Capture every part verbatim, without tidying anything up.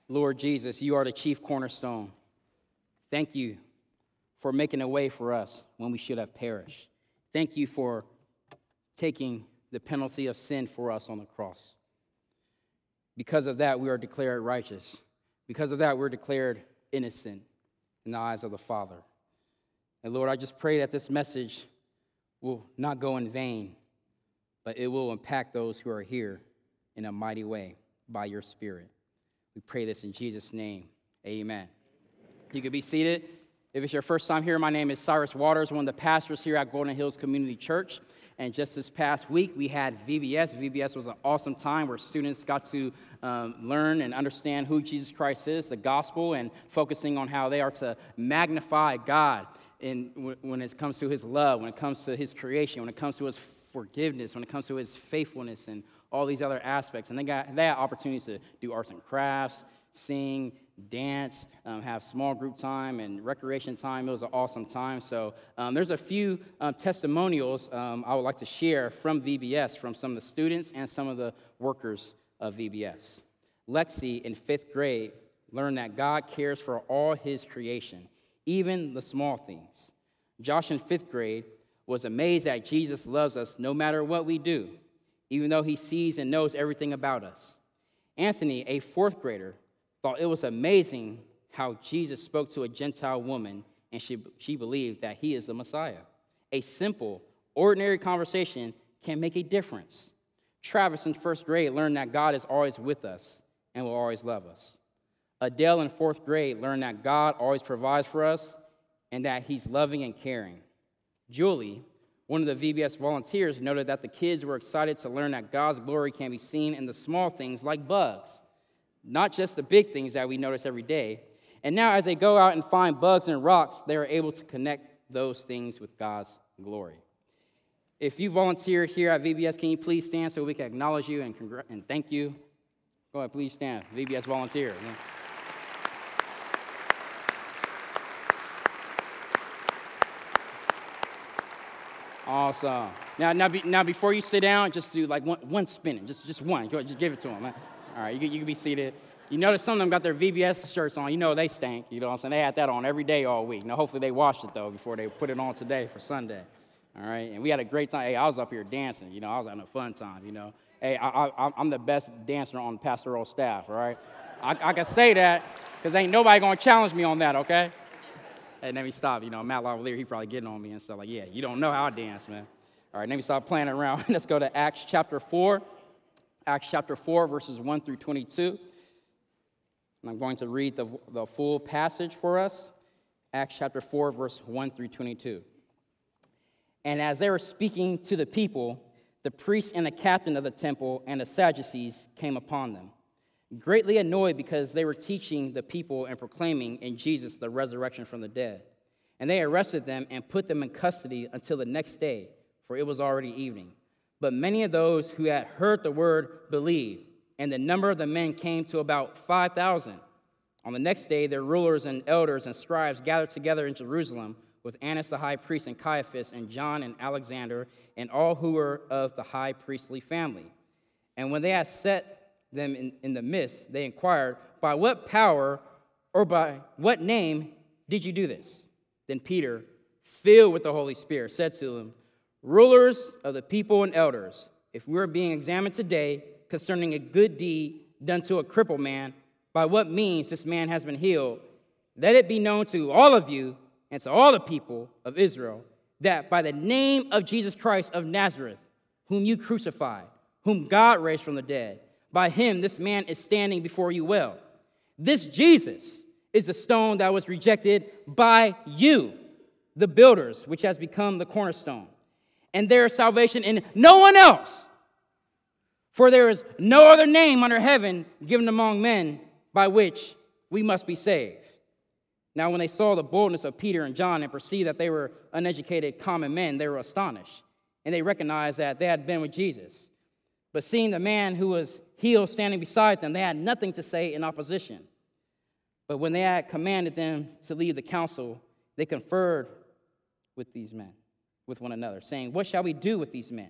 Lord Jesus, you are the chief cornerstone. Thank you for making a way for us when we should have perished. Thank you for taking the penalty of sin for us on the cross. Because of that, we are declared righteous. Because of that, we're declared innocent in the eyes of the Father. And Lord, I just pray that this message will not go in vain, but it will impact those who are here in a mighty way by your Spirit. We pray this in Jesus' name. Amen. You can be seated. If it's your first time here, my name is Cyrus Waters, one of the pastors here at Golden Hills Community Church. And just this past week, we had V B S. V B S was an awesome time where students got to um, learn and understand who Jesus Christ is, the gospel, and focusing on how they are to magnify God in, when it comes to his love, when it comes to his creation, when it comes to his forgiveness, when it comes to his faithfulness, and all these other aspects. And they got they had opportunities to do arts and crafts, sing, dance, um, have small group time and recreation time. It was an awesome time. So um, there's a few um, testimonials um, I would like to share from V B S, from some of the students and some of the workers of V B S. Lexi, in fifth grade, learned that God cares for all his creation, even the small things. Josh, in fifth grade, was amazed that Jesus loves us no matter what we do, even though he sees and knows everything about us. Anthony, a fourth grader, thought it was amazing how Jesus spoke to a Gentile woman, and she, she believed that he is the Messiah. A simple, ordinary conversation can make a difference. Travis, in first grade, learned that God is always with us and will always love us. Adele, in fourth grade, learned that God always provides for us and that he's loving and caring. Julie, one of the V B S volunteers, noted that the kids were excited to learn that God's glory can be seen in the small things like bugs, not just the big things that we notice every day. And now as they go out and find bugs and rocks, they are able to connect those things with God's glory. If you volunteer here at V B S, can you please stand so we can acknowledge you and, congr- and thank you? Go ahead, please stand. V B S volunteer. Yeah. Awesome. Now, now, be, now, before you sit down, just do like one, one spinning, just, just one. Go, just give it to them. All right, you, you can be seated. You notice some of them got their V B S shirts on. You know they stank. You know what I'm saying? They had that on every day all week. Now, hopefully they washed it, though, before they put it on today for Sunday. All right? And we had a great time. Hey, I was up here dancing. You know, I was having a fun time, you know. Hey, I, I, I'm the best dancer on the pastoral staff, all right? I, I can say that because ain't nobody going to challenge me on that, okay? Hey, let me stop. You know, Matt Lavalier, he probably getting on me and stuff like, yeah, you don't know how I dance, man. All right, let me stop playing around. Let's go to Acts chapter four. Acts chapter four, verses one through twenty-two. And I'm going to read the, the full passage for us. Acts chapter four, verse one through twenty-two. And as they were speaking to the people, the priests and the captain of the temple and the Sadducees came upon them, greatly annoyed because they were teaching the people and proclaiming in Jesus the resurrection from the dead. And they arrested them and put them in custody until the next day, for it was already evening. But many of those who had heard the word believed, and the number of the men came to about five thousand. On the next day, their rulers and elders and scribes gathered together in Jerusalem with Annas the high priest and Caiaphas and John and Alexander and all who were of the high priestly family. And when they had set them in, in the midst, they inquired, by what power or by what name did you do this? Then Peter, filled with the Holy Spirit, said to them, rulers of the people and elders, if we are being examined today concerning a good deed done to a crippled man, by what means this man has been healed, let it be known to all of you and to all the people of Israel that by the name of Jesus Christ of Nazareth, whom you crucified, whom God raised from the dead, by him this man is standing before you well. This Jesus is the stone that was rejected by you, the builders, which has become the cornerstone. And there is salvation in no one else. For there is no other name under heaven given among men by which we must be saved. Now when they saw the boldness of Peter and John and perceived that they were uneducated common men, they were astonished. And they recognized that they had been with Jesus. But seeing the man who was healed standing beside them, they had nothing to say in opposition. But when they had commanded them to leave the council, they conferred with these men, with one another, saying, what shall we do with these men?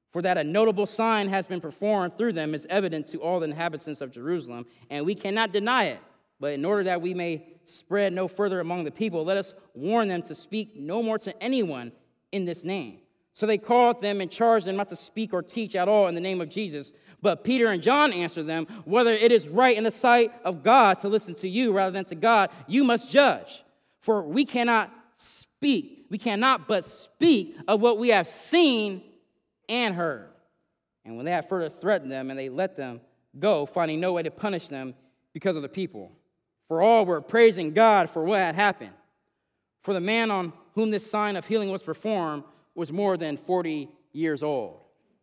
For that a notable sign has been performed through them is evident to all the inhabitants of Jerusalem, and we cannot deny it. But in order that we may spread no further among the people, let us warn them to speak no more to anyone in this name. So they called them and charged them not to speak or teach at all in the name of Jesus. But Peter and John answered them, whether it is right in the sight of God to listen to you rather than to God, you must judge. For we cannot speak, we cannot but speak of what we have seen and heard. And when they had further threatened them, and they let them go, finding no way to punish them because of the people. For all were praising God for what had happened. For the man on whom this sign of healing was performed was more than forty years old.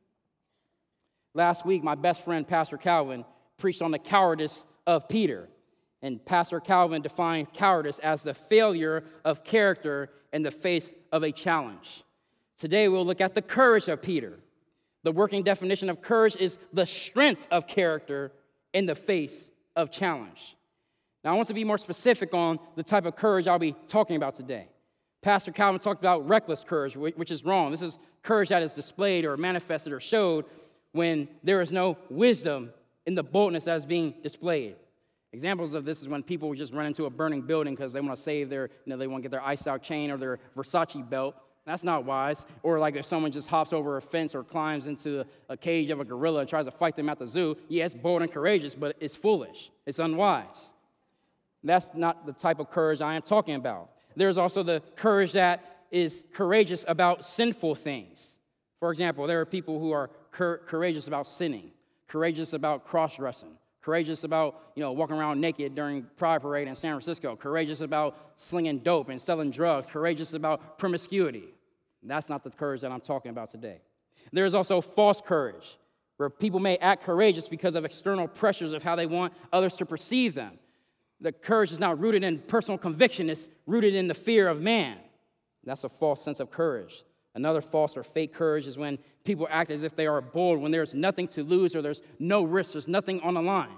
Last week, my best friend, Pastor Calvin, preached on the cowardice of Peter. And Pastor Calvin defined cowardice as the failure of character in the face of a challenge. Today, we'll look at the courage of Peter. The working definition of courage is the strength of character in the face of challenge. Now, I want to be more specific on the type of courage I'll be talking about today. Pastor Calvin talked about reckless courage, which is wrong. This is courage that is displayed or manifested or showed when there is no wisdom in the boldness that is being displayed. Examples of this is when people just run into a burning building because they want to save their, you know, they want to get their iced out chain or their Versace belt. That's not wise. Or like if someone just hops over a fence or climbs into a cage of a gorilla and tries to fight them at the zoo. Yeah, it's bold and courageous, but it's foolish. It's unwise. That's not the type of courage I am talking about. There's also the courage that is courageous about sinful things. For example, there are people who are cur- courageous about sinning, courageous about cross-dressing, courageous about, you know, walking around naked during Pride Parade in San Francisco, courageous about slinging dope and selling drugs, courageous about promiscuity. That's not the courage that I'm talking about today. There's also false courage, where people may act courageous because of external pressures of how they want others to perceive them. The courage is not rooted in personal conviction, it's rooted in the fear of man. That's a false sense of courage. Another false or fake courage is when people act as if they are bold when there's nothing to lose or there's no risk, there's nothing on the line.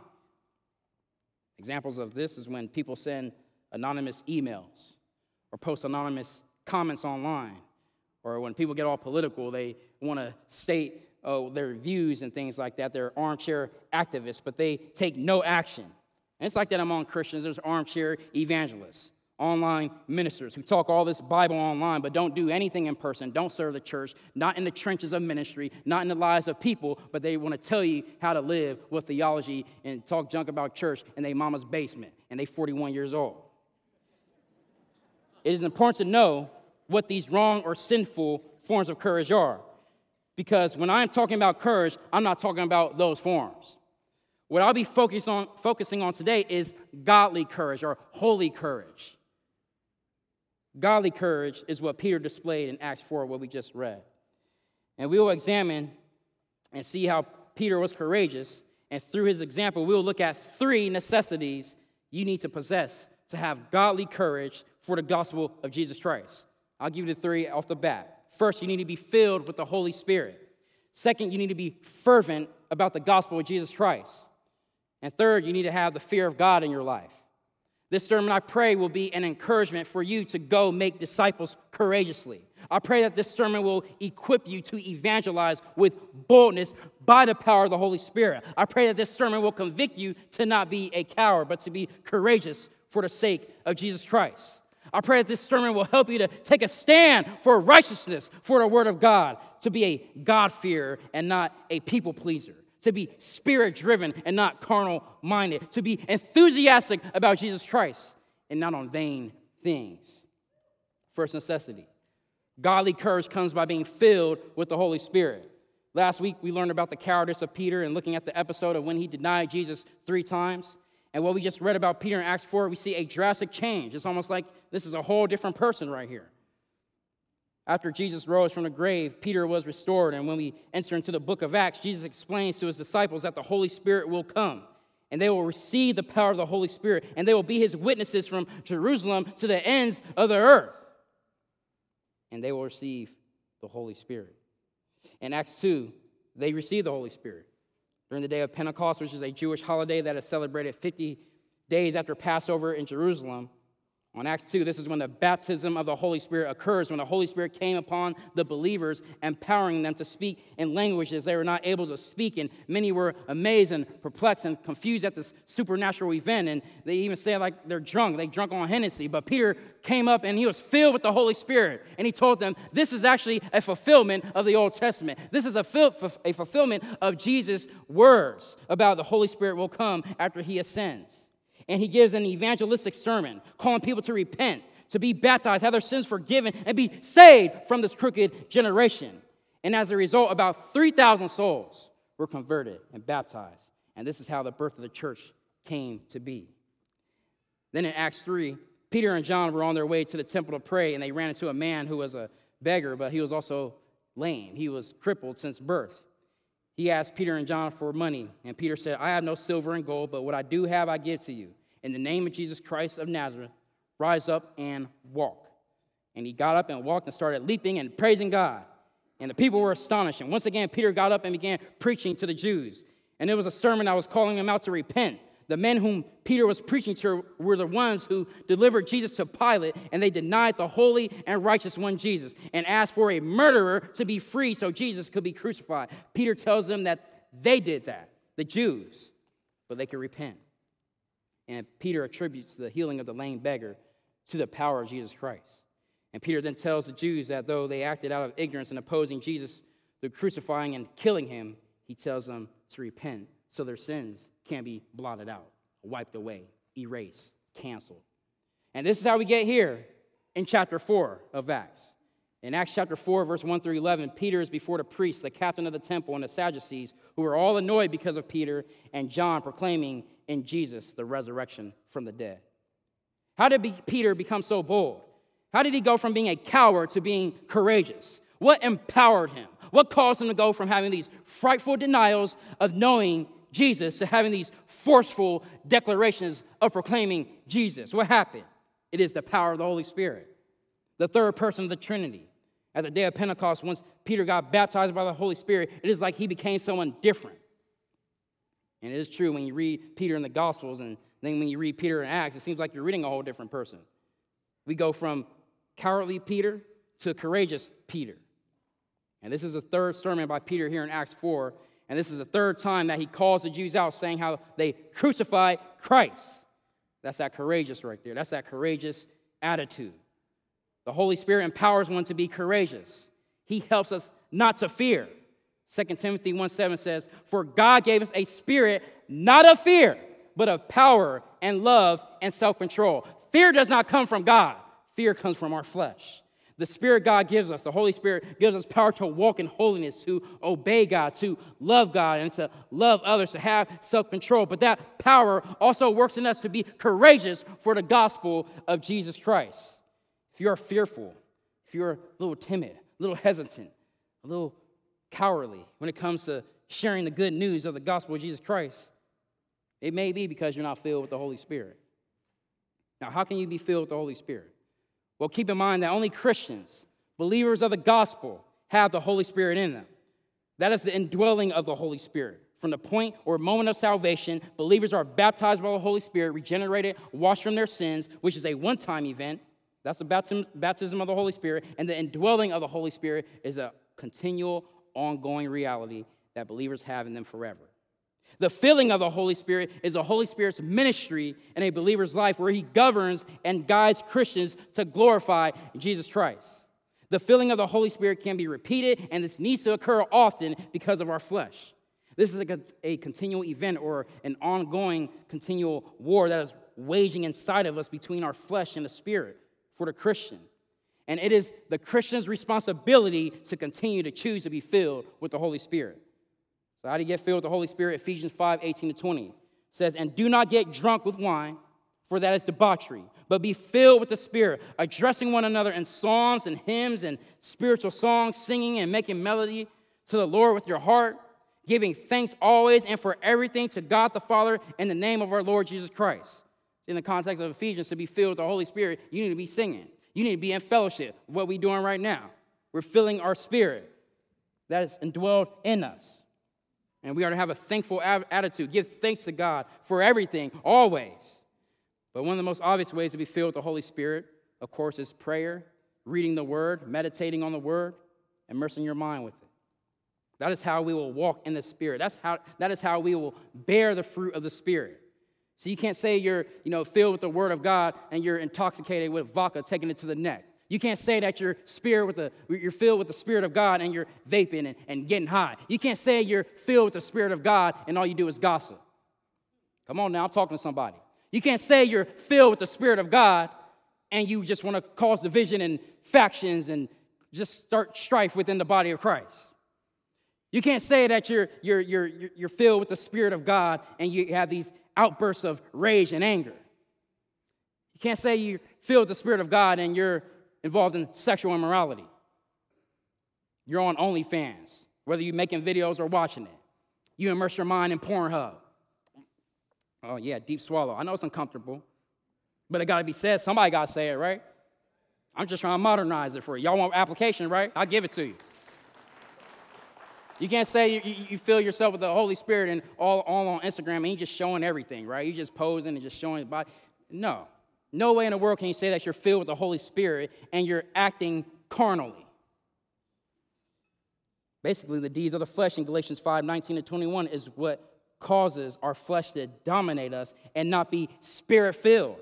Examples of this is when people send anonymous emails or post anonymous comments online, or when people get all political, they want to state oh, their views and things like that. They're armchair activists, but they take no action. And it's like that among Christians. There's armchair evangelists, online ministers who talk all this Bible online but don't do anything in person, don't serve the church, not in the trenches of ministry, not in the lives of people, but they want to tell you how to live with theology and talk junk about church in their mama's basement, and they forty-one years old. It is important to know what these wrong or sinful forms of courage are, because when I'm talking about courage, I'm not talking about those forms. What I'll be focused on, focusing on today is godly courage or holy courage. Godly courage is what Peter displayed in Acts four, what we just read. And we will examine and see how Peter was courageous, and through his example, we will look at three necessities you need to possess to have godly courage for the gospel of Jesus Christ. I'll give you the three off the bat. First, you need to be filled with the Holy Spirit. Second, you need to be fervent about the gospel of Jesus Christ. And third, you need to have the fear of God in your life. This sermon, I pray, will be an encouragement for you to go make disciples courageously. I pray that this sermon will equip you to evangelize with boldness by the power of the Holy Spirit. I pray that this sermon will convict you to not be a coward, but to be courageous for the sake of Jesus Christ. I pray that this sermon will help you to take a stand for righteousness, for the word of God, to be a God-fearer and not a people-pleaser, to be spirit-driven and not carnal-minded, to be enthusiastic about Jesus Christ and not on vain things. First necessity. Godly courage comes by being filled with the Holy Spirit. Last week, we learned about the cowardice of Peter and looking at the episode of when he denied Jesus three times. And what we just read about Peter in Acts four, we see a drastic change. It's almost like this is a whole different person right here. After Jesus rose from the grave, Peter was restored. And when we enter into the book of Acts, Jesus explains to his disciples that the Holy Spirit will come. And they will receive the power of the Holy Spirit. And they will be his witnesses from Jerusalem to the ends of the earth. And they will receive the Holy Spirit. In Acts two, they received the Holy Spirit during the day of Pentecost, which is a Jewish holiday that is celebrated fifty days after Passover in Jerusalem. On Acts two, this is when the baptism of the Holy Spirit occurs, when the Holy Spirit came upon the believers, empowering them to speak in languages they were not able to speak. And many were amazed and perplexed and confused at this supernatural event. And they even say like they're drunk. They drunk on Hennessy. But Peter came up and he was filled with the Holy Spirit. And he told them, this is actually a fulfillment of the Old Testament. This is a, fil- a fulfillment of Jesus' words about the Holy Spirit will come after he ascends. And he gives an evangelistic sermon, calling people to repent, to be baptized, have their sins forgiven, and be saved from this crooked generation. And as a result, about three thousand souls were converted and baptized. And this is how the birth of the church came to be. Then in Acts three, Peter and John were on their way to the temple to pray, and they ran into a man who was a beggar, but he was also lame. He was crippled since birth. He asked Peter and John for money, and Peter said, I have no silver and gold, but what I do have I give to you. In the name of Jesus Christ of Nazareth, rise up and walk. And he got up and walked and started leaping and praising God. And the people were astonished. And once again, Peter got up and began preaching to the Jews. And it was a sermon that was calling them out to repent. The men whom Peter was preaching to were the ones who delivered Jesus to Pilate, and they denied the holy and righteous one, Jesus, and asked for a murderer to be free so Jesus could be crucified. Peter tells them that they did that, the Jews, but they could repent. And Peter attributes the healing of the lame beggar to the power of Jesus Christ. And Peter then tells the Jews that though they acted out of ignorance in opposing Jesus through crucifying and killing him, he tells them to repent so their sins can be blotted out, wiped away, erased, canceled. And this is how we get here in chapter four of Acts. In Acts chapter four, verse one through eleven, Peter is before the priests, the captain of the temple, and the Sadducees, who are all annoyed because of Peter and John proclaiming in Jesus the resurrection from the dead. How did Peter become so bold? How did he go from being a coward to being courageous? What empowered him? What caused him to go from having these frightful denials of knowing Jesus to having these forceful declarations of proclaiming Jesus? What happened? It is the power of the Holy Spirit, the third person of the Trinity. At the day of Pentecost, once Peter got baptized by the Holy Spirit, it is like he became someone different. And it is true when you read Peter in the Gospels and then when you read Peter in Acts, it seems like you're reading a whole different person. We go from cowardly Peter to courageous Peter. And this is the third sermon by Peter here in Acts four. And this is the third time that he calls the Jews out, saying how they crucified Christ. That's that courageous right there. That's that courageous attitude. The Holy Spirit empowers one to be courageous. He helps us not to fear. Second Timothy one seven says, for God gave us a spirit not of fear, but of power and love and self-control. Fear does not come from God. Fear comes from our flesh. The Spirit God gives us, the Holy Spirit, gives us power to walk in holiness, to obey God, to love God, and to love others, to have self-control. But that power also works in us to be courageous for the gospel of Jesus Christ. If you are fearful, if you're a little timid, a little hesitant, a little cowardly when it comes to sharing the good news of the gospel of Jesus Christ, it may be because you're not filled with the Holy Spirit. Now, how can you be filled with the Holy Spirit? Well, keep in mind that only Christians, believers of the gospel, have the Holy Spirit in them. That is the indwelling of the Holy Spirit. From the point or moment of salvation, believers are baptized by the Holy Spirit, regenerated, washed from their sins, which is a one-time event. That's the baptism, baptism of the Holy Spirit. And the indwelling of the Holy Spirit is a continual, ongoing reality that believers have in them forever. The filling of the Holy Spirit is the Holy Spirit's ministry in a believer's life where he governs and guides Christians to glorify Jesus Christ. The filling of the Holy Spirit can be repeated, and this needs to occur often because of our flesh. This is a, a continual event or an ongoing continual war that is waging inside of us between our flesh and the Spirit for the Christian. And it is the Christian's responsibility to continue to choose to be filled with the Holy Spirit. So how do you get filled with the Holy Spirit? Ephesians five, eighteen to twenty says, and do not get drunk with wine, for that is debauchery, but be filled with the Spirit, addressing one another in psalms and hymns and spiritual songs, singing and making melody to the Lord with your heart, giving thanks always and for everything to God the Father in the name of our Lord Jesus Christ. In the context of Ephesians, to be filled with the Holy Spirit, you need to be singing. You need to be in fellowship, what we're doing right now. We're filling our spirit that is indwelled in us. And we are to have a thankful attitude. Give thanks to God for everything, always. But one of the most obvious ways to be filled with the Holy Spirit, of course, is prayer, reading the Word, meditating on the Word, immersing your mind with it. That is how we will walk in the Spirit. That's how, that is how we will bear the fruit of the Spirit. So you can't say you're, you know, filled with the Word of God and you're intoxicated with vodka, taking it to the neck. You can't say that you're spirit with the, you're filled with the Spirit of God and you're vaping and, and getting high. You can't say you're filled with the Spirit of God and all you do is gossip. Come on now, I'm talking to somebody. You can't say you're filled with the Spirit of God and you just want to cause division and factions and just start strife within the body of Christ. You can't say that you're, you're, you're, you're filled with the Spirit of God and you have these outbursts of rage and anger. You can't say you're filled with the Spirit of God and you're involved in sexual immorality. You're on OnlyFans, whether you're making videos or watching it. You immerse your mind in Pornhub. Oh, yeah, deep swallow. I know it's uncomfortable, but it got to be said. Somebody got to say it, right? I'm just trying to modernize it for you. Y'all want application, right? I'll give it to you. You can't say you, you, you fill yourself with the Holy Spirit and all, all on Instagram and you're just showing everything, right? You're just posing and just showing his body. No. No way in the world can you say that you're filled with the Holy Spirit and you're acting carnally. Basically, the deeds of the flesh in Galatians five, nineteen to twenty-one is what causes our flesh to dominate us and not be Spirit-filled.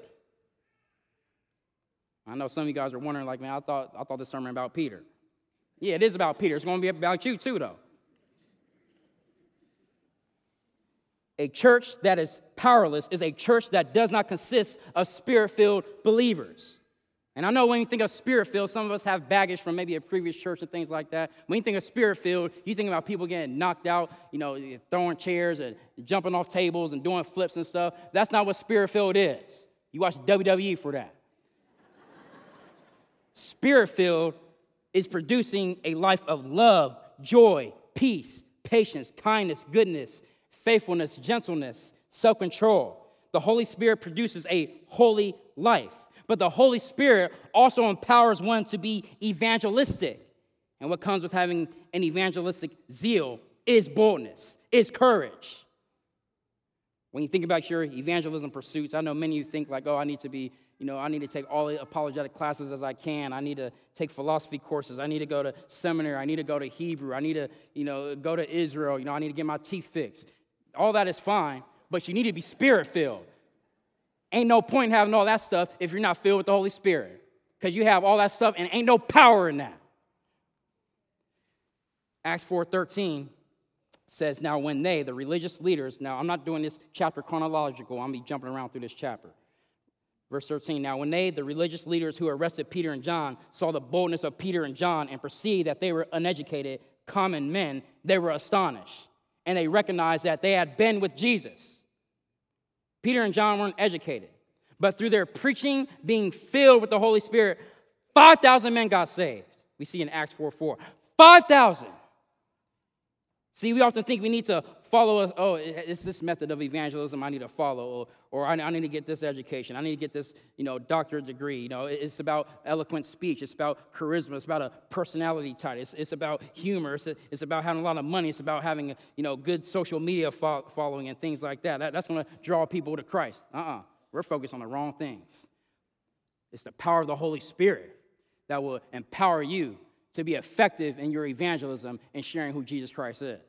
I know some of you guys are wondering, like, man, I thought, I thought this sermon about Peter. Yeah, it is about Peter. It's going to be about you too, though. A church that is powerless is a church that does not consist of Spirit-filled believers. And I know when you think of Spirit-filled, some of us have baggage from maybe a previous church and things like that. When you think of Spirit-filled, you think about people getting knocked out, you know, throwing chairs and jumping off tables and doing flips and stuff. That's not what Spirit-filled is. You watch W W E for that. Spirit-filled is producing a life of love, joy, peace, patience, kindness, goodness, faithfulness, gentleness, self-control. The Holy Spirit produces a holy life. But the Holy Spirit also empowers one to be evangelistic. And what comes with having an evangelistic zeal is boldness, is courage. When you think about your evangelism pursuits, I know many of you think like, oh, I need to be, you know, I need to take all the apologetic classes as I can. I need to take philosophy courses. I need to go to seminary. I need to go to Hebrew. I need to, you know, go to Israel. You know, I need to get my teeth fixed. All that is fine, but you need to be Spirit-filled. Ain't no point in having all that stuff if you're not filled with the Holy Spirit, because you have all that stuff and ain't no power in that. Acts four thirteen says, now when they, the religious leaders, now I'm not doing this chapter chronological, I'm be jumping around through this chapter. Verse thirteen, now when they, the religious leaders who arrested Peter and John, saw the boldness of Peter and John and perceived that they were uneducated, common men, they were astonished. And they recognized that they had been with Jesus. Peter and John weren't educated, but through their preaching, being filled with the Holy Spirit, five thousand men got saved. We see in Acts four four. five thousand. See, we often think we need to follow, us. oh, it's this method of evangelism I need to follow, or, or I, I need to get this education. I need to get this, you know, doctorate degree. You know, it's about eloquent speech. It's about charisma. It's about a personality type. It's, it's about humor. It's, it's about having a lot of money. It's about having, a, you know, good social media fo- following and things like that. that that's going to draw people to Christ. Uh-uh. We're focused on the wrong things. It's the power of the Holy Spirit that will empower you to be effective in your evangelism and sharing who Jesus Christ is.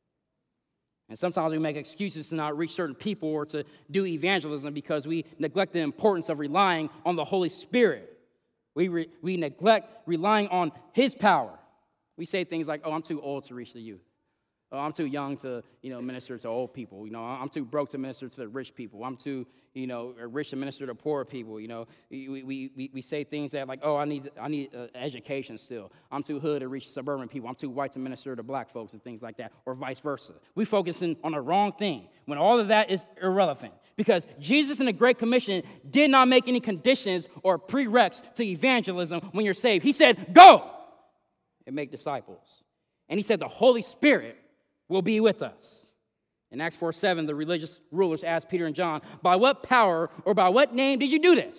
And sometimes we make excuses to not reach certain people or to do evangelism because we neglect the importance of relying on the Holy Spirit. We, re- we neglect relying on His power. We say things like, oh, I'm too old to reach the youth. Oh, I'm too young to, you know, minister to old people. You know, I'm too broke to minister to the rich people. I'm too, you know, rich to minister to poor people. You know, we we we, we say things that like, oh, I need I need uh, education still. I'm too hood to reach suburban people. I'm too white to minister to black folks and things like that, or vice versa. We focus in on the wrong thing when all of that is irrelevant. Because Jesus in the Great Commission did not make any conditions or prereqs to evangelism when you're saved. He said, go and make disciples. And He said the Holy Spirit will be with us. In Acts four seven, the religious rulers asked Peter and John, by what power or by what name did you do this?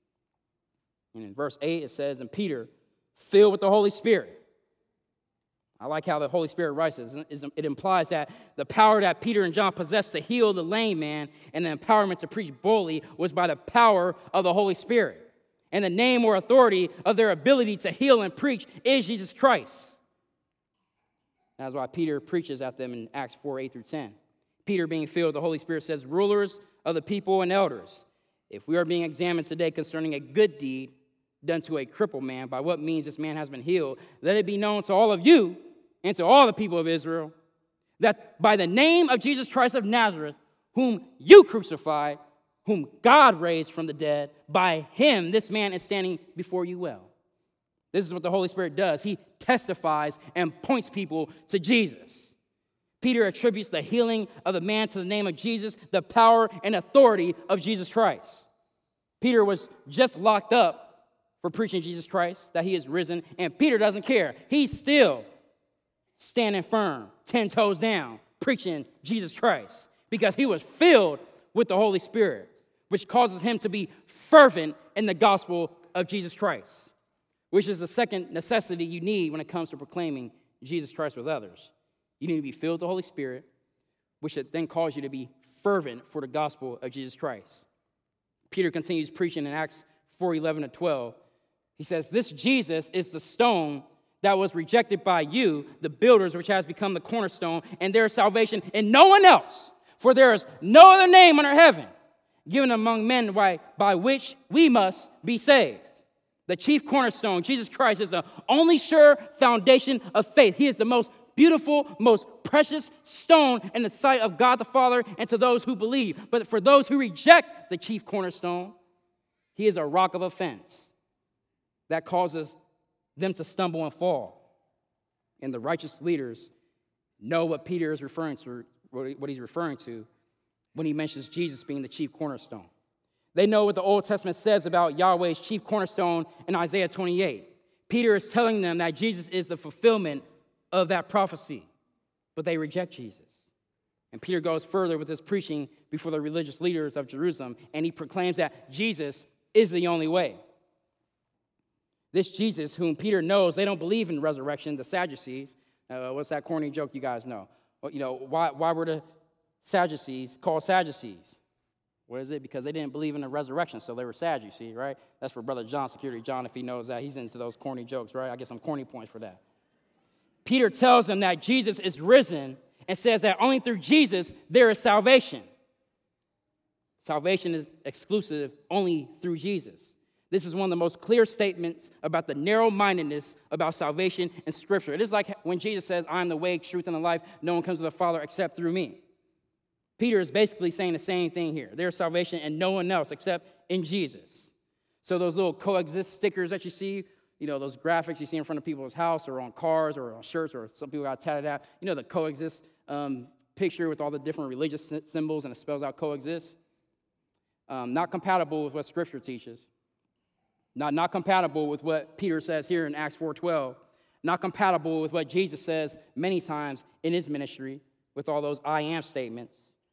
And in verse eight, it says, and Peter, filled with the Holy Spirit. I like how the Holy Spirit writes it. It implies that the power that Peter and John possessed to heal the lame man and the empowerment to preach boldly was by the power of the Holy Spirit. And the name or authority of their ability to heal and preach is Jesus Christ. That's why Peter preaches at them in Acts four, eight through ten. Peter, being filled with the Holy Spirit, says, rulers of the people and elders, if we are being examined today concerning a good deed done to a crippled man, by what means this man has been healed, let it be known to all of you and to all the people of Israel that by the name of Jesus Christ of Nazareth, whom you crucified, whom God raised from the dead, by him this man is standing before you well. This is what the Holy Spirit does. He testifies and points people to Jesus. Peter attributes the healing of the man to the name of Jesus, the power and authority of Jesus Christ. Peter was just locked up for preaching Jesus Christ, that he is risen, and Peter doesn't care. He's still standing firm, ten toes down, preaching Jesus Christ, because he was filled with the Holy Spirit, which causes him to be fervent in the gospel of Jesus Christ, which is the second necessity you need when it comes to proclaiming Jesus Christ with others. You need to be filled with the Holy Spirit, which should then cause you to be fervent for the gospel of Jesus Christ. Peter continues preaching in Acts four, eleven to twelve. He says, this Jesus is the stone that was rejected by you, the builders, which has become the cornerstone, and there is salvation in no one else. For there is no other name under heaven given among men by, by which we must be saved. The chief cornerstone, Jesus Christ, is the only sure foundation of faith. He is the most beautiful, most precious stone in the sight of God the Father and to those who believe. But for those who reject the chief cornerstone, he is a rock of offense that causes them to stumble and fall. And the righteous leaders know what Peter is referring to, what he's referring to when he mentions Jesus being the chief cornerstone. They know what the Old Testament says about Yahweh's chief cornerstone in Isaiah twenty-eight. Peter is telling them that Jesus is the fulfillment of that prophecy, but they reject Jesus. And Peter goes further with his preaching before the religious leaders of Jerusalem, and he proclaims that Jesus is the only way. This Jesus, whom Peter knows, they don't believe in resurrection, the Sadducees. Uh, what's that corny joke you guys know? Well, you know, why, why were the Sadducees called Sadducees? What is it? Because they didn't believe in the resurrection, so they were sad, you see, right? That's for Brother John, Security John, if he knows that. He's into those corny jokes, right? I get some corny points for that. Peter tells them that Jesus is risen and says that only through Jesus there is salvation. Salvation is exclusive only through Jesus. This is one of the most clear statements about the narrow-mindedness about salvation in Scripture. It is like when Jesus says, I am the way, truth, and the life. No one comes to the Father except through me. Peter is basically saying the same thing here. There's salvation in no one else except in Jesus. So those little coexist stickers that you see, you know, those graphics you see in front of people's house or on cars or on shirts, or some people got tatted out, you know, the coexist um, picture with all the different religious symbols and it spells out coexist. Um, not compatible with what Scripture teaches. Not, not compatible with what Peter says here in Acts four twelve. Not compatible with what Jesus says many times in his ministry with all those I am statements.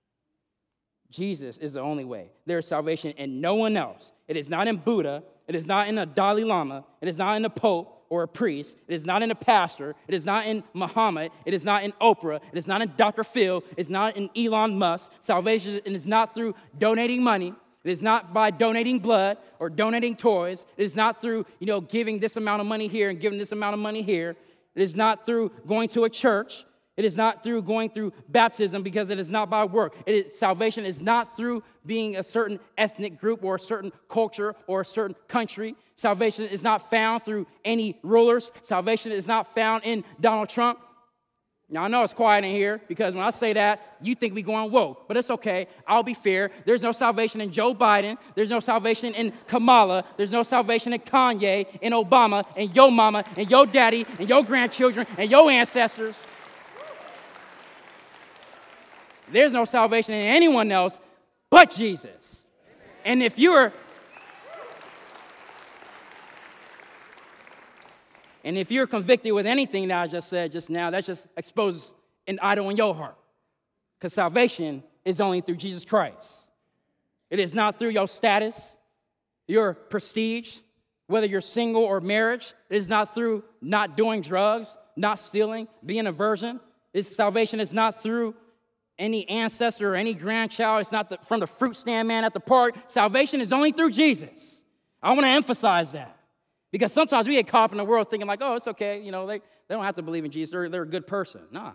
Jesus is the only way. There is salvation in no one else. It is not in Buddha. It is not in a Dalai Lama. It is not in a pope or a priest. It is not in a pastor. It is not in Muhammad. It is not in Oprah. It is not in Doctor Phil. It is not in Elon Musk. Salvation is not through donating money. It is not by donating blood or donating toys. It is not through, you know, giving this amount of money here and giving this amount of money here. It is not through going to a church. It is not through going through baptism, because it is not by work. It is, salvation is not through being a certain ethnic group or a certain culture or a certain country. Salvation is not found through any rulers. Salvation is not found in Donald Trump. Now, I know it's quiet in here because when I say that, you think we going woke, but it's okay. I'll be fair. There's no salvation in Joe Biden. There's no salvation in Kamala. There's no salvation in Kanye, in Obama, and your mama, and your daddy, and your grandchildren, and your ancestors. There's no salvation in anyone else but Jesus. And if you're And if you're convicted with anything that I just said just now, that just exposes an idol in your heart. Because salvation is only through Jesus Christ. It is not through your status, your prestige, whether you're single or marriage. It is not through not doing drugs, not stealing, being a virgin. This salvation is not through any ancestor or any grandchild. It's not the, from the fruit stand man at the park. Salvation is only through Jesus. I want to emphasize that. Because sometimes we get caught up in the world thinking like, oh, it's okay. You know, they, they don't have to believe in Jesus. They're, they're a good person. Nah.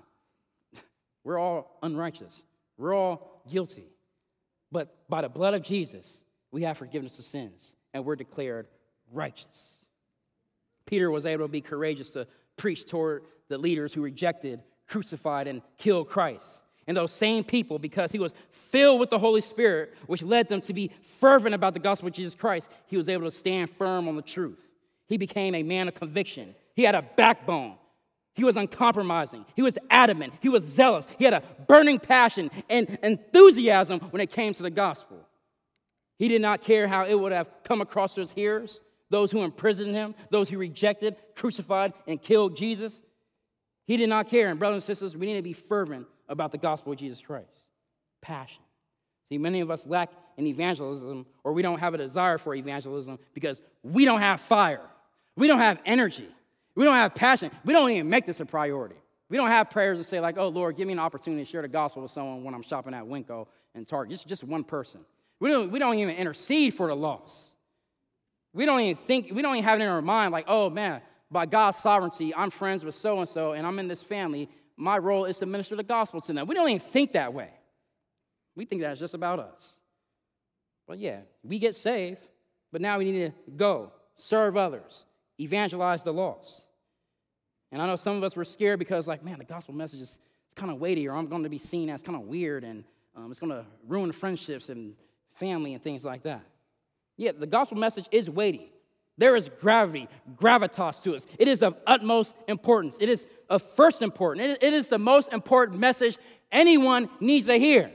We're all unrighteous. We're all guilty. But by the blood of Jesus, we have forgiveness of sins, and we're declared righteous. Peter was able to be courageous to preach toward the leaders who rejected, crucified, and killed Christ. And those same people, because he was filled with the Holy Spirit, which led them to be fervent about the gospel of Jesus Christ, he was able to stand firm on the truth. He became a man of conviction. He had a backbone. He was uncompromising. He was adamant. He was zealous. He had a burning passion and enthusiasm when it came to the gospel. He did not care how it would have come across to his hearers, those who imprisoned him, those who rejected, crucified, and killed Jesus. He did not care. And brothers and sisters, we need to be fervent about the gospel of Jesus Christ. Passion. See, many of us lack in evangelism, or we don't have a desire for evangelism because we don't have fire. We don't have energy. We don't have passion. We don't even make this a priority. We don't have prayers to say like, oh, Lord, give me an opportunity to share the gospel with someone when I'm shopping at Winco and Target. Just, just one person. We don't, we don't even intercede for the lost. We don't even think, we don't even have it in our mind like, oh, man, by God's sovereignty, I'm friends with so-and-so, and I'm in this family. My role is to minister the gospel to them. We don't even think that way. We think that's just about us. But yeah, we get saved, but now we need to go, serve others, evangelize the lost. And I know some of us were scared because, like, man, the gospel message is kind of weighty, or I'm going to be seen as kind of weird, and um, it's going to ruin friendships and family and things like that. Yeah, the gospel message is weighty. There is gravity, gravitas to us. It is of utmost importance. It is of first importance. It, it is the most important message anyone needs to hear.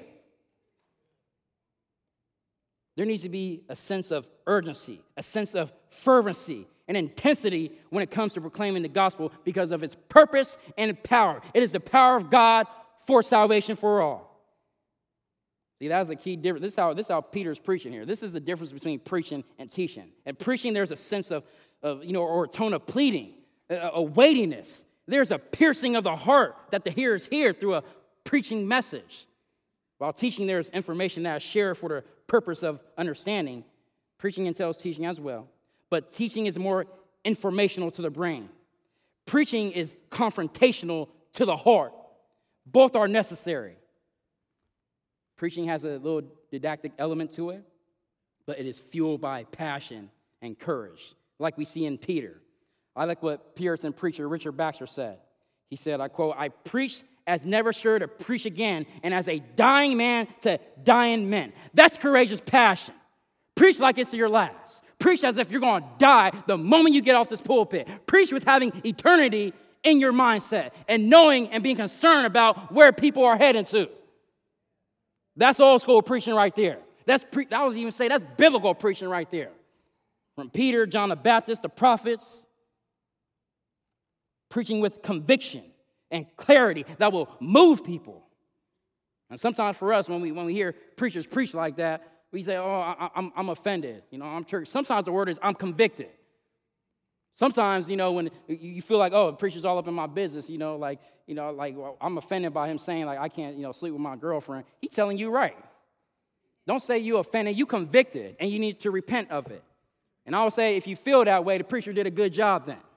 There needs to be a sense of urgency, a sense of fervency, and intensity when it comes to proclaiming the gospel because of its purpose and power. It is the power of God for salvation for all. See, that's a key difference. This is how, this is how Peter's preaching here. This is the difference between preaching and teaching. And preaching, there's a sense of, of you know, or a tone of pleading, a, a weightiness. There's a piercing of the heart that the hearers hear through a preaching message. While teaching, there's information that is shared for the purpose of understanding. Preaching entails teaching as well. But teaching is more informational to the brain. Preaching is confrontational to the heart. Both are necessary. Preaching has a little didactic element to it, but it is fueled by passion and courage, like we see in Peter. I like what Puritan preacher Richard Baxter said. He said, I quote, I preach as never sure to preach again, and as a dying man to dying men. That's courageous passion. Preach like it's your last. Preach as if you're going to die the moment you get off this pulpit. Preach with having eternity in your mindset and knowing and being concerned about where people are heading to. That's old school preaching right there. That's pre- I was even say that's biblical preaching right there. From Peter, John the Baptist, the prophets, preaching with conviction and clarity that will move people. And sometimes for us, when we when we hear preachers preach like that, we say, "Oh, I, I'm I'm offended." You know, I'm church. Sometimes the word is, "I'm convicted." Sometimes, you know, when you feel like, "Oh, the preacher's all up in my business," you know, like. You know, like, well, I'm offended by him saying, like, I can't, you know, sleep with my girlfriend. He's telling you right. Don't say you offended. You convicted, and you need to repent of it. And I would say, if you feel that way, the preacher did a good job then.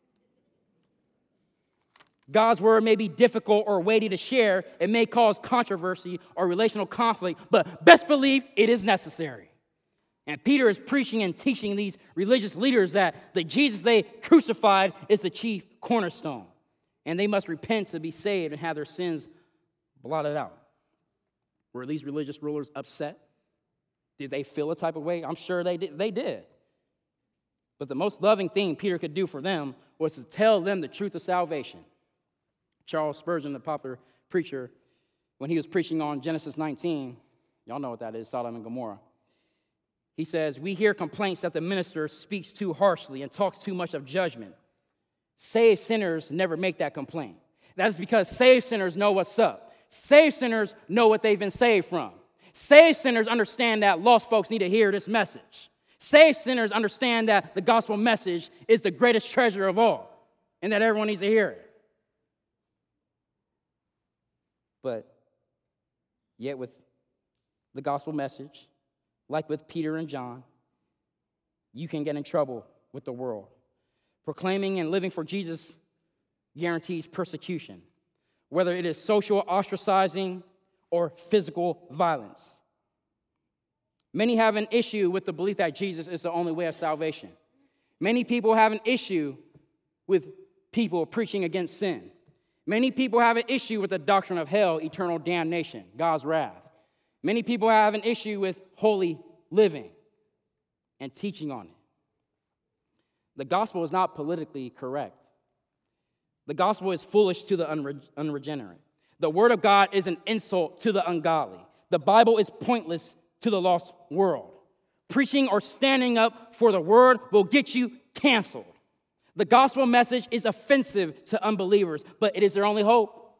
God's word may be difficult or weighty to share. It may cause controversy or relational conflict, but best believe it is necessary. And Peter is preaching and teaching these religious leaders that the Jesus they crucified is the chief cornerstone. And they must repent to be saved and have their sins blotted out. Were these religious rulers upset? Did they feel a type of way? I'm sure they did. They did. But the most loving thing Peter could do for them was to tell them the truth of salvation. Charles Spurgeon, the popular preacher, when he was preaching on Genesis nineteen, y'all know what that is, Sodom and Gomorrah. He says, we hear complaints that the minister speaks too harshly and talks too much of judgment. Saved sinners never make that complaint. That is because saved sinners know what's up. Saved sinners know what they've been saved from. Saved sinners understand that lost folks need to hear this message. Saved sinners understand that the gospel message is the greatest treasure of all and that everyone needs to hear it. But yet with the gospel message, like with Peter and John, you can get in trouble with the world. Proclaiming and living for Jesus guarantees persecution, whether it is social ostracizing or physical violence. Many have an issue with the belief that Jesus is the only way of salvation. Many people have an issue with people preaching against sin. Many people have an issue with the doctrine of hell, eternal damnation, God's wrath. Many people have an issue with holy living and teaching on it. The gospel is not politically correct. The gospel is foolish to the unre- unregenerate. The word of God is an insult to the ungodly. The Bible is pointless to the lost world. Preaching or standing up for the word will get you canceled. The gospel message is offensive to unbelievers, but it is their only hope.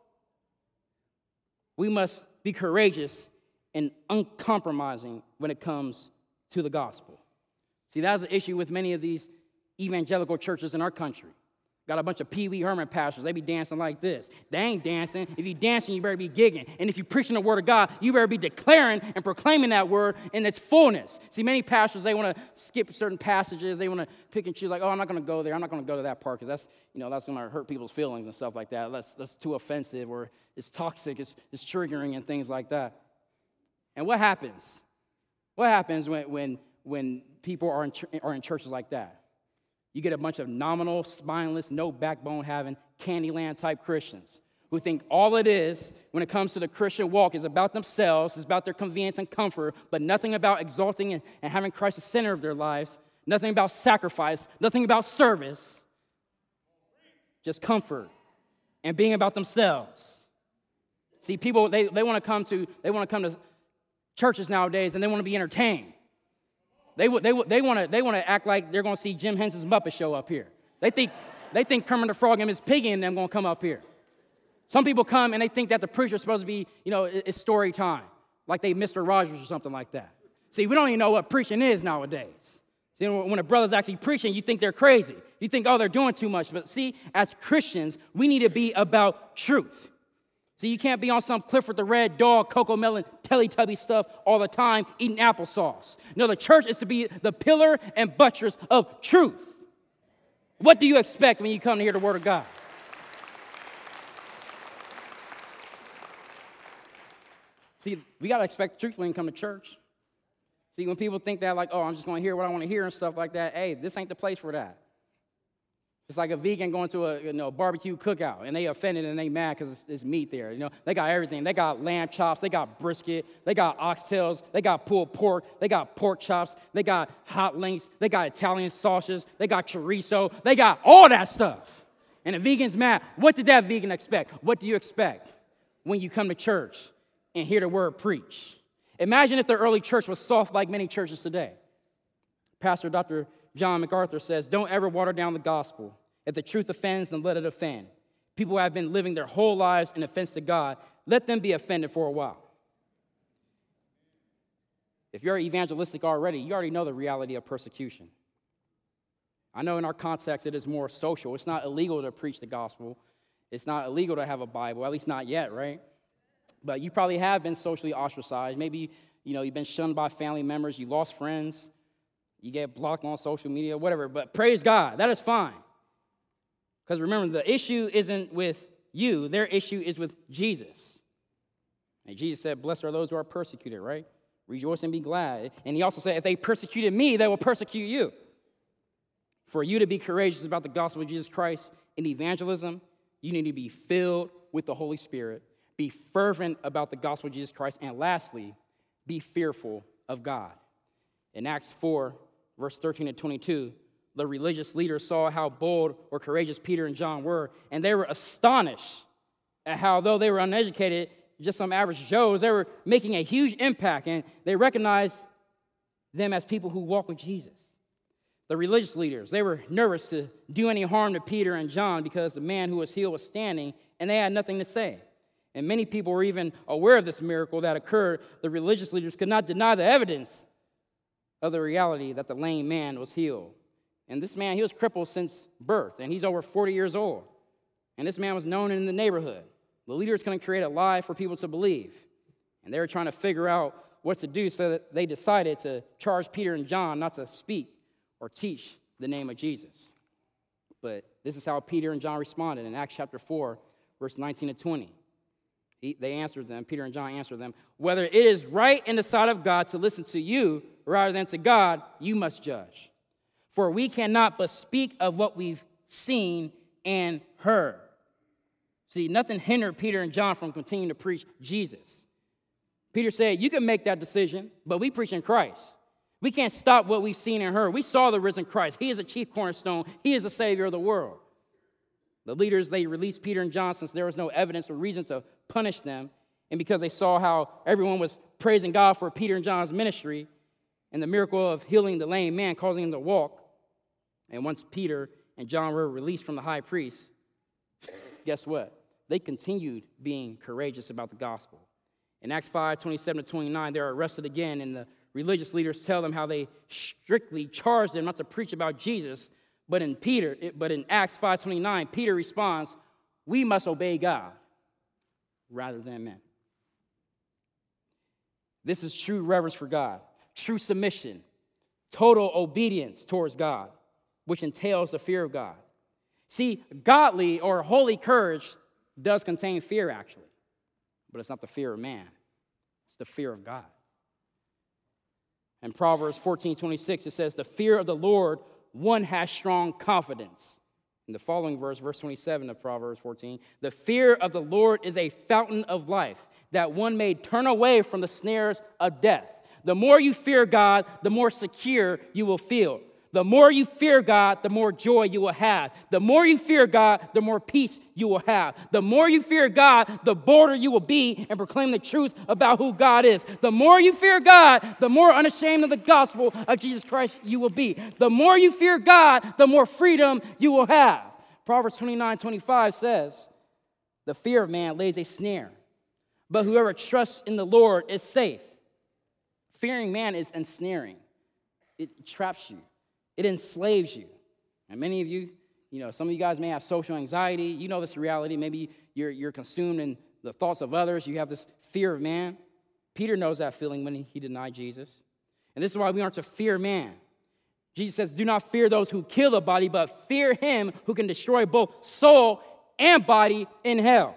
We must be courageous and uncompromising when it comes to the gospel. See, that's the issue with many of these evangelical churches in our country. Got a bunch of Pee Wee Herman pastors. They be dancing like this. They ain't dancing. If you dancing, you better be gigging. And if you're preaching the word of God, you better be declaring and proclaiming that word in its fullness. See, many pastors, they want to skip certain passages. They want to pick and choose, like, oh, I'm not going to go there. I'm not going to go to that part because that's, you know, that's going to hurt people's feelings and stuff like that. That's, that's too offensive, or it's toxic, it's, it's triggering and things like that. And what happens? What happens when, when, when people are in, are in churches like that? You get a bunch of nominal, spineless, no backbone having, Candyland type Christians who think all it is when it comes to the Christian walk is about themselves, is about their convenience and comfort, but nothing about exalting and, and having Christ the center of their lives, nothing about sacrifice, nothing about service, just comfort and being about themselves. See, people, they, they want to come to, they want to come to churches nowadays and they want to be entertained. They they they want to they want to act like they're going to see Jim Henson's Muppet Show up here. They think they think Kermit the Frog and Miss Piggy and them going to come up here. Some people come and they think that the preacher's supposed to be, you know, it's story time, like they Mister Rogers or something like that. See, we don't even know what preaching is nowadays. See, when a brother's actually preaching, you think they're crazy. You think, oh, they're doing too much. But see, as Christians, we need to be about truth. See, you can't be on some Clifford the Red Dog, Coco Melon, Teletubby stuff all the time eating applesauce. No, the church is to be the pillar and buttress of truth. What do you expect when you come to hear the word of God? See, we got to expect the truth when you come to church. See, when people think that, like, oh, I'm just going to hear what I want to hear and stuff like that, hey, this ain't the place for that. It's like a vegan going to a you know, barbecue cookout, and they offended and they mad because it's, it's meat there. You know, they got everything. They got lamb chops. They got brisket. They got oxtails. They got pulled pork. They got pork chops. They got hot links. They got Italian sausages. They got chorizo. They got all that stuff. And the vegan's mad. What did that vegan expect? What do you expect when you come to church and hear the word preach? Imagine if the early church was soft like many churches today. Pastor Doctor John MacArthur says, don't ever water down the gospel. If the truth offends, then let it offend. People who have been living their whole lives in offense to God, let them be offended for a while. If you're evangelistic already, you already know the reality of persecution. I know in our context it is more social. It's not illegal to preach the gospel. It's not illegal to have a Bible, at least not yet, right? But you probably have been socially ostracized. Maybe, you know, you've been shunned by family members. You lost friends. You get blocked on social media, whatever. But praise God, that is fine. Because remember, the issue isn't with you. Their issue is with Jesus. And Jesus said, blessed are those who are persecuted, right? Rejoice and be glad. And he also said, if they persecuted me, they will persecute you. For you to be courageous about the gospel of Jesus Christ in evangelism, you need to be filled with the Holy Spirit, be fervent about the gospel of Jesus Christ, and lastly, be fearful of God. In Acts four, verse thirteen to twenty-two, the religious leaders saw how bold or courageous Peter and John were, and they were astonished at how, though they were uneducated, just some average Joes, they were making a huge impact, and they recognized them as people who walk with Jesus. The religious leaders, they were nervous to do any harm to Peter and John because the man who was healed was standing, and they had nothing to say. And many people were even aware of this miracle that occurred. The religious leaders could not deny the evidence of the reality that the lame man was healed. And this man, he was crippled since birth, and he's over forty years old. And this man was known in the neighborhood. The leaders couldn't create a lie for people to believe. And they were trying to figure out what to do, so that they decided to charge Peter and John not to speak or teach the name of Jesus. But this is how Peter and John responded in Acts chapter four, verse nineteen to twenty. He, they answered them, Peter and John answered them, "Whether it is right in the sight of God to listen to you rather than to God, you must judge. For we cannot but speak of what we've seen and heard." See, nothing hindered Peter and John from continuing to preach Jesus. Peter said, you can make that decision, but we preach in Christ. We can't stop what we've seen and heard. We saw the risen Christ. He is a chief cornerstone. He is the Savior of the world. The leaders, they released Peter and John since there was no evidence or reason to punish them, and because they saw how everyone was praising God for Peter and John's ministry and the miracle of healing the lame man, causing him to walk. And once Peter and John were released from the high priest, guess what? They continued being courageous about the gospel. In Acts five, twenty-seven to twenty-nine, they're arrested again, and the religious leaders tell them how they strictly charged them not to preach about Jesus. But in Peter, but in Acts five twenty-nine, Peter responds, "We must obey God rather than men." This is true reverence for God, true submission, total obedience towards God, which entails the fear of God. See, godly or holy courage does contain fear, actually, but it's not the fear of man. It's the fear of God. In Proverbs fourteen twenty-six, it says, "The fear of the Lord, one has strong confidence." In the following verse, verse twenty-seven of Proverbs fourteen, "The fear of the Lord is a fountain of life, that one may turn away from the snares of death." The more you fear God, the more secure you will feel. The more you fear God, the more joy you will have. The more you fear God, the more peace you will have. The more you fear God, the bolder you will be and proclaim the truth about who God is. The more you fear God, the more unashamed of the gospel of Jesus Christ you will be. The more you fear God, the more freedom you will have. Proverbs twenty-nine twenty-five says, "The fear of man lays a snare, but whoever trusts in the Lord is safe." Fearing man is ensnaring. It traps you. It enslaves you. And many of you, you know, some of you guys may have social anxiety. You know this reality. Maybe you're, you're consumed in the thoughts of others. You have this fear of man. Peter knows that feeling when he denied Jesus. And this is why we aren't to fear man. Jesus says, "Do not fear those who kill the body, but fear him who can destroy both soul and body in hell."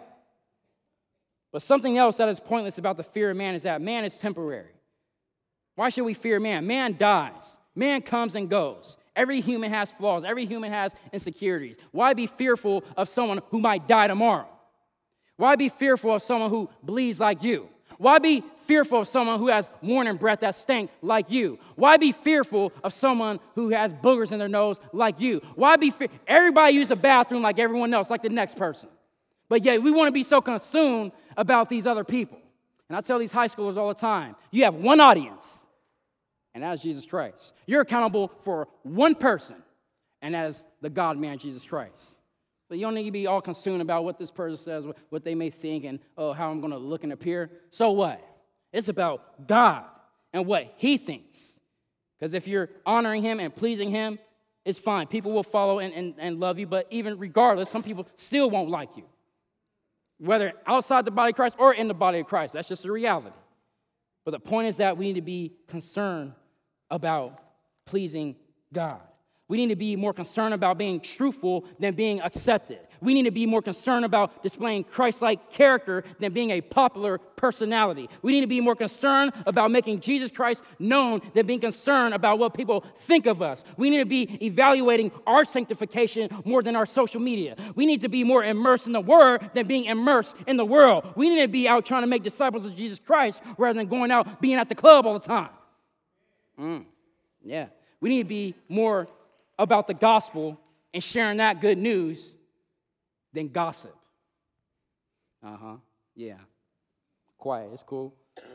But something else that is pointless about the fear of man is that man is temporary. Why should we fear man? Man dies. Man comes and goes. Every human has flaws. Every human has insecurities. Why be fearful of someone who might die tomorrow? Why be fearful of someone who bleeds like you? Why be fearful of someone who has morning breath that stink like you? Why be fearful of someone who has boogers in their nose like you? Why be fear? Everybody uses the bathroom like everyone else, like the next person. But yet we want to be so consumed about these other people. And I tell these high schoolers all the time, you have one audience, and that is Jesus Christ. You're accountable for one person, and that is the God-man, Jesus Christ. So you don't need to be all consumed about what this person says, what they may think, and, oh, how I'm going to look and appear. So what? It's about God and what he thinks. Because if you're honoring him and pleasing him, it's fine. People will follow and, and, and love you, but even regardless, some people still won't like you. Whether outside the body of Christ or in the body of Christ. That's just a reality. But the point is that we need to be concerned about pleasing God. We need to be more concerned about being truthful than being accepted. We need to be more concerned about displaying Christ-like character than being a popular personality. We need to be more concerned about making Jesus Christ known than being concerned about what people think of us. We need to be evaluating our sanctification more than our social media. We need to be more immersed in the Word than being immersed in the world. We need to be out trying to make disciples of Jesus Christ rather than going out being at the club all the time. Mm, yeah. We need to be more about the gospel and sharing that good news than gossip. Uh-huh. Yeah. Quiet. It's cool.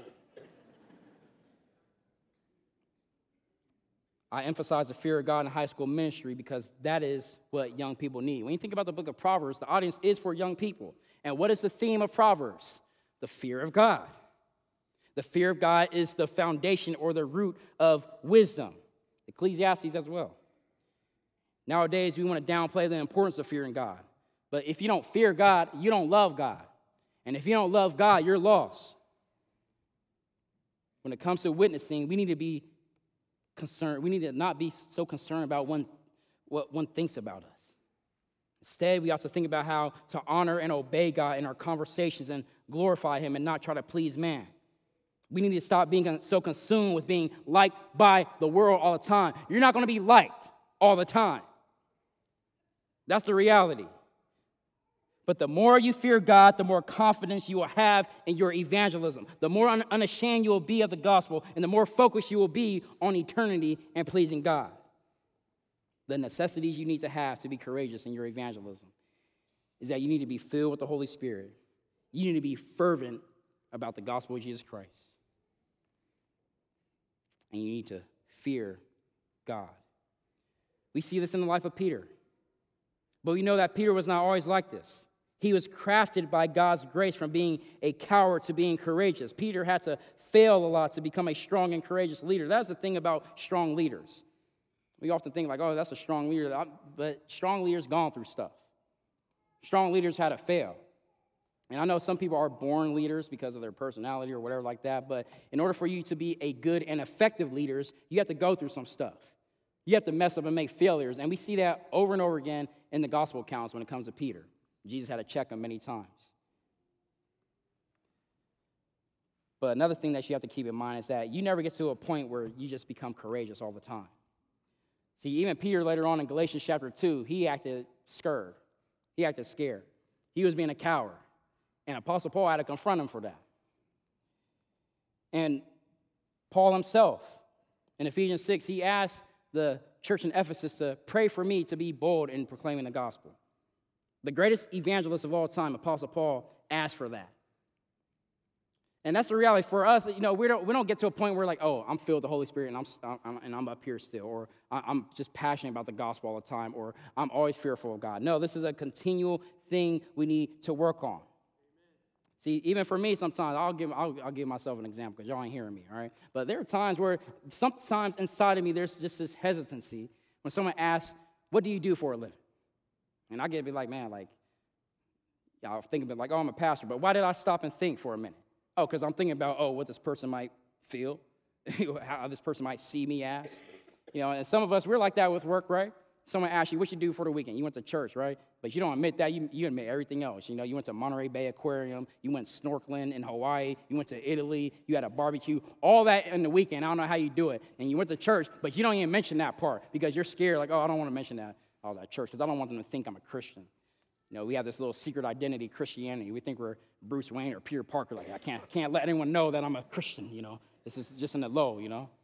I emphasize the fear of God in high school ministry because that is what young people need. When you think about the book of Proverbs, the audience is for young people. And what is the theme of Proverbs? The fear of God. The fear of God is the foundation or the root of wisdom. Ecclesiastes as well. Nowadays, we want to downplay the importance of fearing God. But if you don't fear God, you don't love God. And if you don't love God, you're lost. When it comes to witnessing, we need to be concerned. We need to not be so concerned about one, what one thinks about us. Instead, we have to think about how to honor and obey God in our conversations and glorify him and not try to please man. We need to stop being so consumed with being liked by the world all the time. You're not going to be liked all the time. That's the reality. But the more you fear God, the more confidence you will have in your evangelism. The more un- unashamed you will be of the gospel, and the more focused you will be on eternity and pleasing God. The necessities you need to have to be courageous in your evangelism is that you need to be filled with the Holy Spirit. You need to be fervent about the gospel of Jesus Christ. And you need to fear God. We see this in the life of Peter. But we know that Peter was not always like this. He was crafted by God's grace from being a coward to being courageous. Peter had to fail a lot to become a strong and courageous leader. That's the thing about strong leaders. We often think like, oh, that's a strong leader. But strong leaders gone through stuff. Strong leaders had to fail. And I know some people are born leaders because of their personality or whatever like that. But in order for you to be a good and effective leaders, you have to go through some stuff. You have to mess up and make failures. And we see that over and over again in the gospel accounts when it comes to Peter. Jesus had to check him many times. But another thing that you have to keep in mind is that you never get to a point where you just become courageous all the time. See, even Peter later on in Galatians chapter two, he acted scared. He acted scared. He was being a coward. And Apostle Paul had to confront him for that. And Paul himself, in Ephesians six, he asked the church in Ephesus to pray for me to be bold in proclaiming the gospel. The greatest evangelist of all time, Apostle Paul, asked for that. And that's the reality for us. You know, we don't we don't get to a point where like, oh, I'm filled with the Holy Spirit and I'm, I'm and I'm up here still, or I'm just passionate about the gospel all the time, or I'm always fearful of God. No, this is a continual thing we need to work on. See, even for me, sometimes I'll give I'll, I'll give myself an example because y'all ain't hearing me, all right? But there are times where sometimes inside of me there's just this hesitancy when someone asks, "What do you do for a living?" And I get to be like, man, like, y'all think about like, oh, I'm a pastor. But why did I stop and think for a minute? Oh, because I'm thinking about, oh, what this person might feel, how this person might see me as. You know, and some of us, we're like that with work, right? Someone asks you, what you do for the weekend? You went to church, right? But you don't admit that. You, you admit everything else. You know, you went to Monterey Bay Aquarium. You went snorkeling in Hawaii. You went to Italy. You had a barbecue. All that in the weekend. I don't know how you do it. And you went to church, but you don't even mention that part because you're scared, like, oh, I don't want to mention that. All that church, because I don't want them to think I'm a Christian. You know, we have this little secret identity, Christianity. We think we're Bruce Wayne or Peter Parker. Like, I can't, can't let anyone know that I'm a Christian, you know. This is just in the low, you know.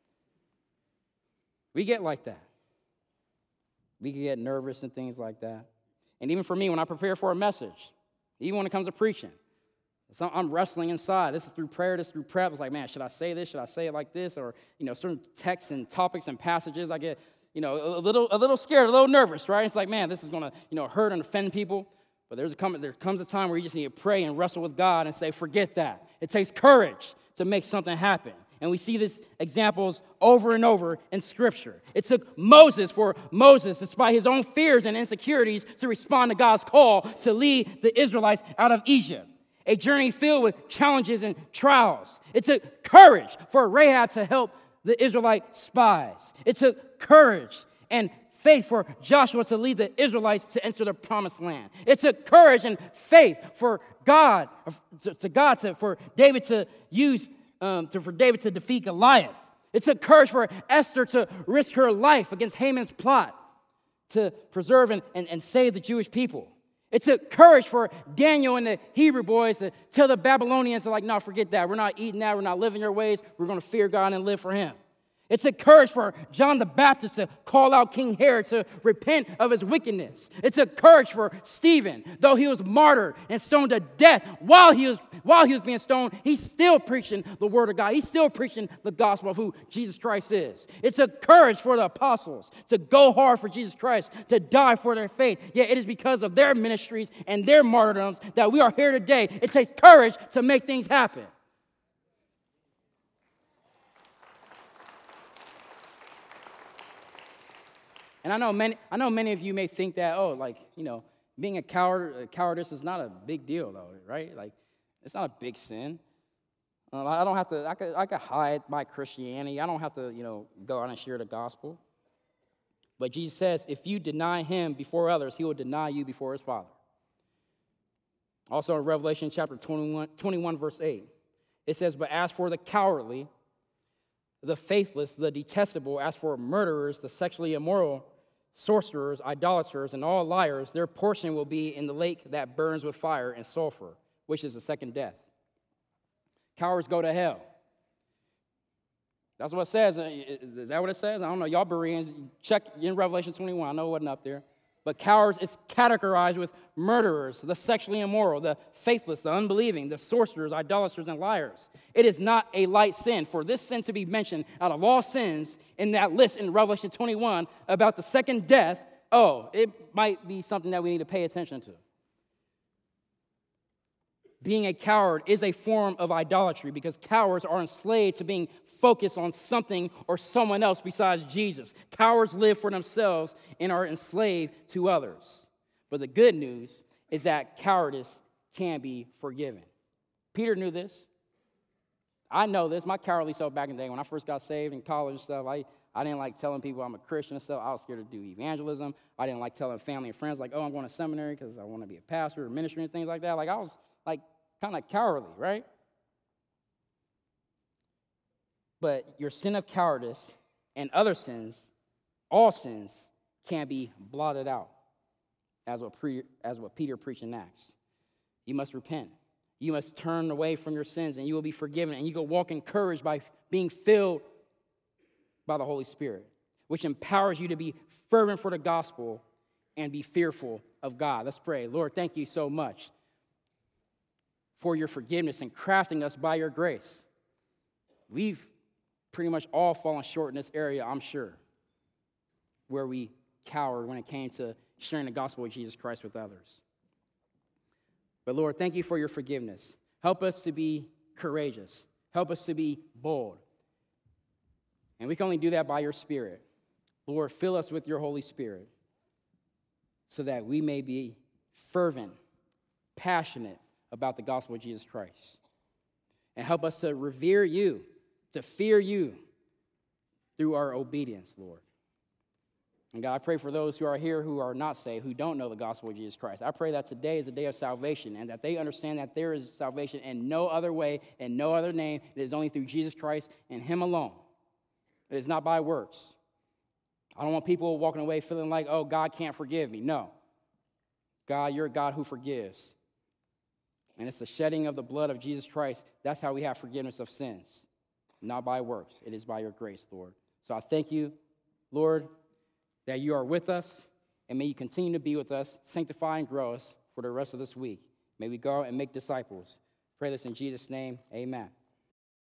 We get like that. We can get nervous and things like that. And even for me, when I prepare for a message, even when it comes to preaching, so I'm wrestling inside. This is through prayer, this is through prep. It's like, man, should I say this? Should I say it like this? Or, you know, certain texts and topics and passages, I get, you know, a little, a little scared, a little nervous, right? It's like, man, this is going to, you know, hurt and offend people. But there's a come, there comes a time where you just need to pray and wrestle with God and say, forget that. It takes courage to make something happen. And we see these examples over and over in Scripture. It took Moses for Moses, despite his own fears and insecurities, to respond to God's call to lead the Israelites out of Egypt. A journey filled with challenges and trials. It took courage for Rahab to help the Israelite spies. It took courage and faith for Joshua to lead the Israelites to enter the promised land. It took courage and faith for God, to, to God, to, for David to use, um, to, for David to defeat Goliath. It took courage for Esther to risk her life against Haman's plot to preserve and, and, and save the Jewish people. It took courage for Daniel and the Hebrew boys to tell the Babylonians, like, no, forget that. We're not eating that. We're not living your ways. We're going to fear God and live for him. It took courage for John the Baptist to call out King Herod to repent of his wickedness. It took courage for Stephen, though he was martyred and stoned to death while he was while he was being stoned, he's still preaching the word of God. He's still preaching the gospel of who Jesus Christ is. It took courage for the apostles to go hard for Jesus Christ, to die for their faith. Yet it is because of their ministries and their martyrdoms that we are here today. It takes courage to make things happen. And I know many, I know many of you may think that, oh, like, you know, Being a coward, a cowardice is not a big deal, though, right? Like, it's not a big sin. Um, I don't have to, I could, I could hide my Christianity. I don't have to, you know, go out and share the gospel. But Jesus says, if you deny him before others, he will deny you before his Father. Also in Revelation chapter twenty-one, twenty-one, verse eight, it says, but as for the cowardly, the faithless, the detestable, as for murderers, the sexually immoral, sorcerers, idolaters, and all liars, their portion will be in the lake that burns with fire and sulfur, which is the second death. Cowards go to hell. That's what it says. Is that what it says? I don't know. Y'all Bereans, check in Revelation twenty-one. I know it wasn't up there. But cowards is categorized with murderers, the sexually immoral, the faithless, the unbelieving, the sorcerers, idolaters, and liars. It is not a light sin. For this sin to be mentioned out of all sins in that list in Revelation twenty-one about the second death, oh, it might be something that we need to pay attention to. Being a coward is a form of idolatry because cowards are enslaved to being focused on something or someone else besides Jesus. Cowards live for themselves and are enslaved to others. But the good news is that cowardice can be forgiven. Peter knew this. I know this. My cowardly self back in the day when I first got saved in college and stuff, I, I didn't like telling people I'm a Christian and stuff. I was scared to do evangelism. I didn't like telling family and friends like, oh, I'm going to seminary because I want to be a pastor or ministry and things like that. Like I was like kind of cowardly, right? But your sin of cowardice and other sins, all sins, can be blotted out, as what, pre, as what Peter preached in Acts. You must repent. You must turn away from your sins, and you will be forgiven, and you can walk in courage by being filled by the Holy Spirit, which empowers you to be fervent for the gospel and be fearful of God. Let's pray. Lord, thank you so much for your forgiveness and crafting us by your grace. We've pretty much all fallen short in this area, I'm sure, where we cowered when it came to sharing the gospel of Jesus Christ with others. But Lord, thank you for your forgiveness. Help us to be courageous. Help us to be bold. And we can only do that by your Spirit. Lord, fill us with your Holy Spirit so that we may be fervent, passionate about the gospel of Jesus Christ. And help us to revere you, to fear you through our obedience, Lord. And God, I pray for those who are here who are not saved, who don't know the gospel of Jesus Christ. I pray that today is a day of salvation and that they understand that there is salvation in no other way and no other name. It is only through Jesus Christ and him alone. It is not by works. I don't want people walking away feeling like, oh, God can't forgive me. No. God, you're a God who forgives. And it's the shedding of the blood of Jesus Christ. That's how we have forgiveness of sins. Not by works. It is by your grace, Lord. So I thank you, Lord, that you are with us, and may you continue to be with us, sanctify and grow us for the rest of this week. May we go and make disciples. Pray this in Jesus' name. Amen.